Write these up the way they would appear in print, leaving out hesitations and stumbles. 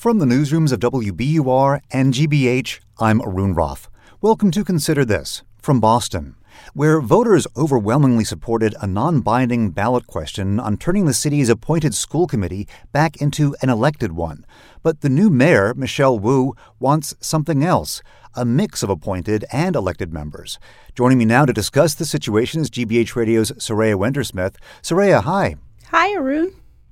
From the newsrooms of WBUR and GBH, I'm Arun Roth. Welcome to Consider This from Boston, where voters overwhelmingly supported a non-binding ballot question on turning the city's appointed school committee back into an elected one. But the new mayor, Michelle Wu, wants something else, a mix of appointed and elected members. Joining me now to discuss the situation is GBH Radio's Soraya Wintersmith. Soraya, hi. Hi, Arun.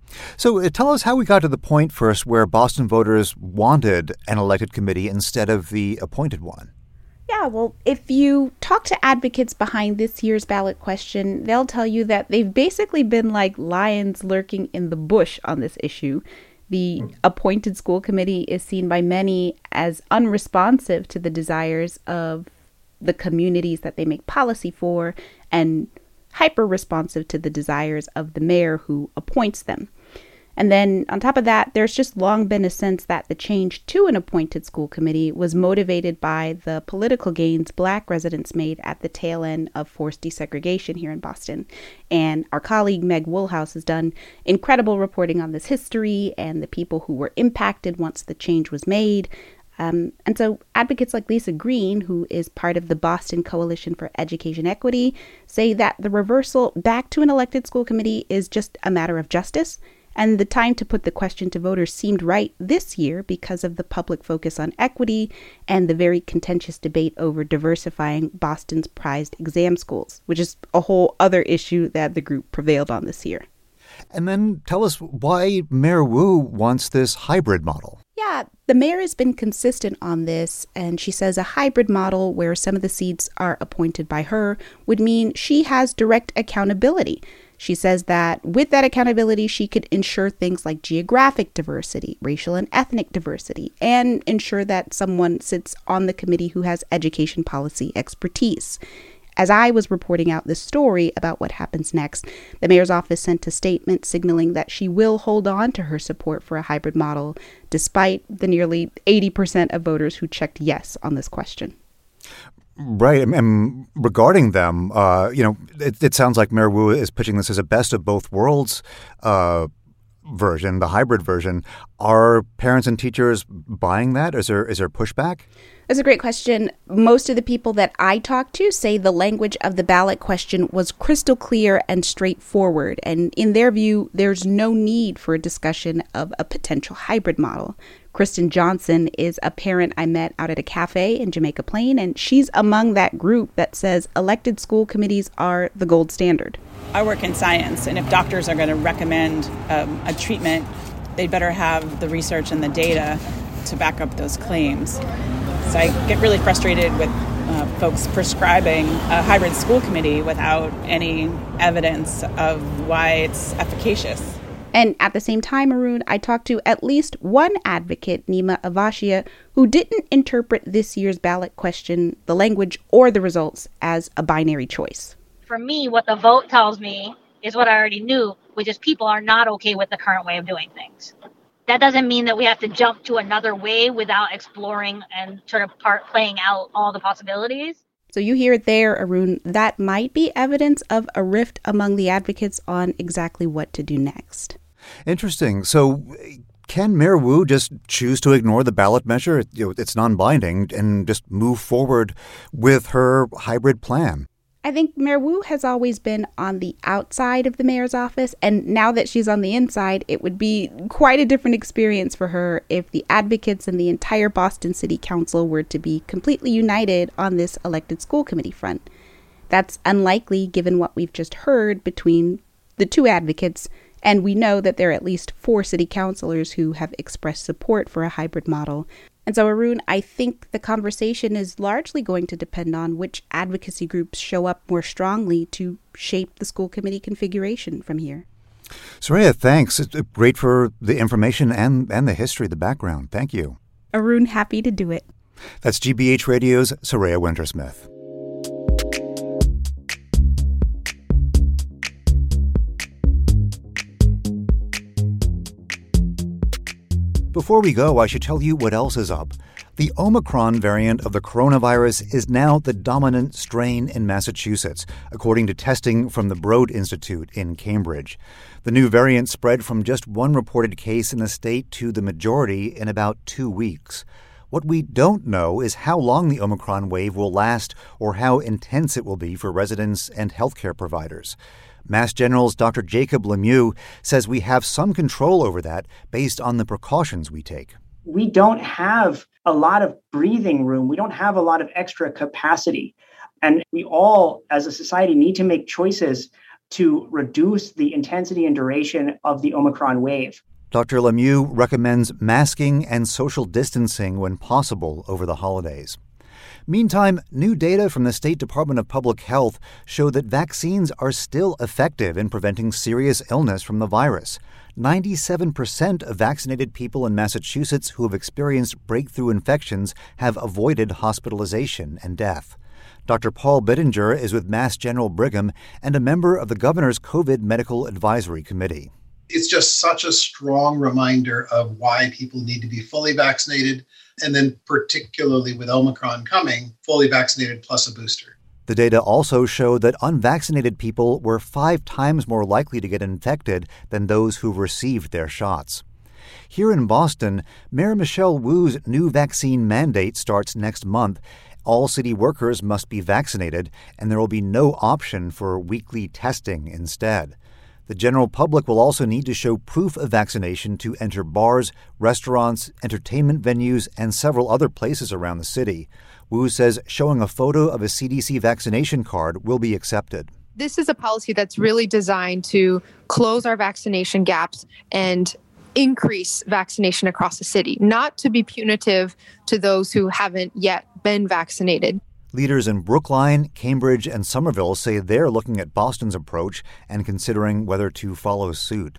So tell us how we got to the point first where Boston voters wanted an elected committee instead of the appointed one. Yeah, well, if you talk to advocates behind this year's ballot question, they'll tell you that they've basically been like lions lurking in the bush on this issue. The appointed school committee is seen by many as unresponsive to the desires of the communities that they make policy for and hyper-responsive to the desires of the mayor who appoints them. And then on top of that, there's just long been a sense that the change to an appointed school committee was motivated by the political gains Black residents made at the tail end of forced desegregation here in Boston. And our colleague Meg Woolhouse has done incredible reporting on this history and the people who were impacted once the change was made. And so advocates like Lisa Green, who is part of the Boston Coalition for Education Equity, say that the reversal back to an elected school committee is just a matter of justice. And the time to put the question to voters seemed right this year because of the public focus on equity and the very contentious debate over diversifying Boston's prized exam schools, which is a whole other issue that the group prevailed on this year. And then tell us why Mayor Wu wants this hybrid model. Yeah, the mayor has been consistent on this, and she says a hybrid model where some of the seats are appointed by her would mean she has direct accountability. She says that with that accountability, she could ensure things like geographic diversity, racial and ethnic diversity, and ensure that someone sits on the committee who has education policy expertise. As I was reporting out this story about what happens next, the mayor's office sent a statement signaling that she will hold on to her support for a hybrid model, despite the nearly 80% of voters who checked yes on this question. Right. And regarding them, it sounds like Mayor Wu is pitching this as a best of both worlds version, the hybrid version. Are parents and teachers buying that? Is there pushback? That's a great question. Most of the people that I talked to say the language of the ballot question was crystal clear and straightforward. And in their view, there's no need for a discussion of a potential hybrid model. Kristen Johnson is a parent I met out at a cafe in Jamaica Plain, and she's among that group that says elected school committees are the gold standard. I work in science, and if doctors are going to recommend a treatment, they'd better have the research and the data to back up those claims. So I get really frustrated with folks prescribing a hybrid school committee without any evidence of why it's efficacious. And at the same time, Arun, I talked to at least one advocate, Nima Avashia, who didn't interpret this year's ballot question, the language or the results, as a binary choice. For me, what the vote tells me is what I already knew, which is people are not okay with the current way of doing things. That doesn't mean that we have to jump to another way without exploring and sort of playing out all the possibilities. So you hear it there, Arun. That might be evidence of a rift among the advocates on exactly what to do next. Interesting. So can Mayor Wu just choose to ignore the ballot measure? It's non-binding and just move forward with her hybrid plan? I think Mayor Wu has always been on the outside of the mayor's office, and now that she's on the inside, it would be quite a different experience for her if the advocates and the entire Boston City Council were to be completely united on this elected school committee front. That's unlikely given what we've just heard between the two advocates, and we know that there are at least 4 city councilors who have expressed support for a hybrid model. And so, Arun, I think the conversation is largely going to depend on which advocacy groups show up more strongly to shape the school committee configuration from here. Soraya, thanks. It's great for the information and the history, the background. Thank you. Arun, happy to do it. That's GBH Radio's Soraya Wintersmith. Before we go, I should tell you what else is up. The Omicron variant of the coronavirus is now the dominant strain in Massachusetts, according to testing from the Broad Institute in Cambridge. The new variant spread from just one reported case in the state to the majority in about 2 weeks. What we don't know is how long the Omicron wave will last or how intense it will be for residents and healthcare providers. Mass General's Dr. Jacob Lemieux says we have some control over that based on the precautions we take. We don't have a lot of breathing room. We don't have a lot of extra capacity. And we all, as a society, need to make choices to reduce the intensity and duration of the Omicron wave. Dr. Lemieux recommends masking and social distancing when possible over the holidays. Meantime, new data from the State Department of Public Health show that vaccines are still effective in preventing serious illness from the virus. 97% of vaccinated people in Massachusetts who have experienced breakthrough infections have avoided hospitalization and death. Dr. Paul Bittinger is with Mass General Brigham and a member of the governor's COVID Medical Advisory Committee. It's just such a strong reminder of why people need to be fully vaccinated, and then particularly with Omicron coming, fully vaccinated plus a booster. The data also show that unvaccinated people were 5 times more likely to get infected than those who received their shots. Here in Boston, Mayor Michelle Wu's new vaccine mandate starts next month. All city workers must be vaccinated, and there will be no option for weekly testing instead. The general public will also need to show proof of vaccination to enter bars, restaurants, entertainment venues, and several other places around the city. Wu says showing a photo of a CDC vaccination card will be accepted. This is a policy that's really designed to close our vaccination gaps and increase vaccination across the city, not to be punitive to those who haven't yet been vaccinated. Leaders in Brookline, Cambridge, and Somerville say they're looking at Boston's approach and considering whether to follow suit.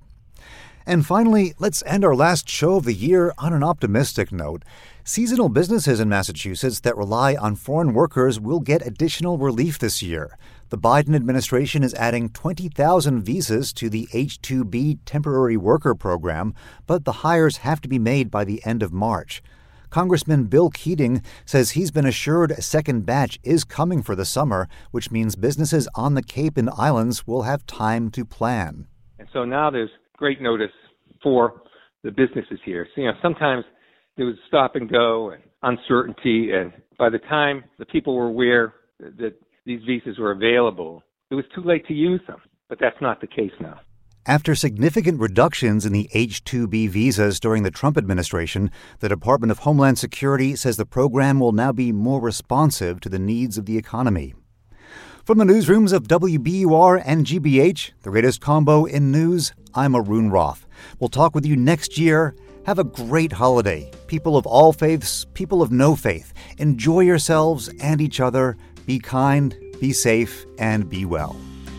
And finally, let's end our last show of the year on an optimistic note. Seasonal businesses in Massachusetts that rely on foreign workers will get additional relief this year. The Biden administration is adding 20,000 visas to the H-2B temporary worker program, but the hires have to be made by the end of March. Congressman Bill Keating says he's been assured a second batch is coming for the summer, which means businesses on the Cape and Islands will have time to plan. And so now there's great notice for the businesses here. So, sometimes there was stop and go and uncertainty, and by the time the people were aware that these visas were available, it was too late to use them. But that's not the case now. After significant reductions in the H-2B visas during the Trump administration, the Department of Homeland Security says the program will now be more responsive to the needs of the economy. From the newsrooms of WBUR and GBH, the greatest combo in news, I'm Arun Roth. We'll talk with you next year. Have a great holiday. People of all faiths, people of no faith, enjoy yourselves and each other. Be kind, be safe, and be well.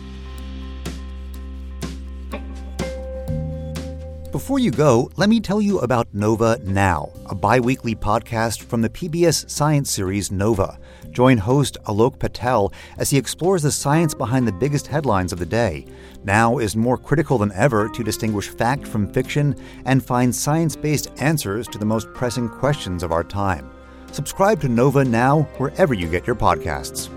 Before you go, let me tell you about Nova Now, a bi-weekly podcast from the PBS science series Nova. Join host Alok Patel as he explores the science behind the biggest headlines of the day. Now is more critical than ever to distinguish fact from fiction and find science-based answers to the most pressing questions of our time. Subscribe to Nova Now wherever you get your podcasts.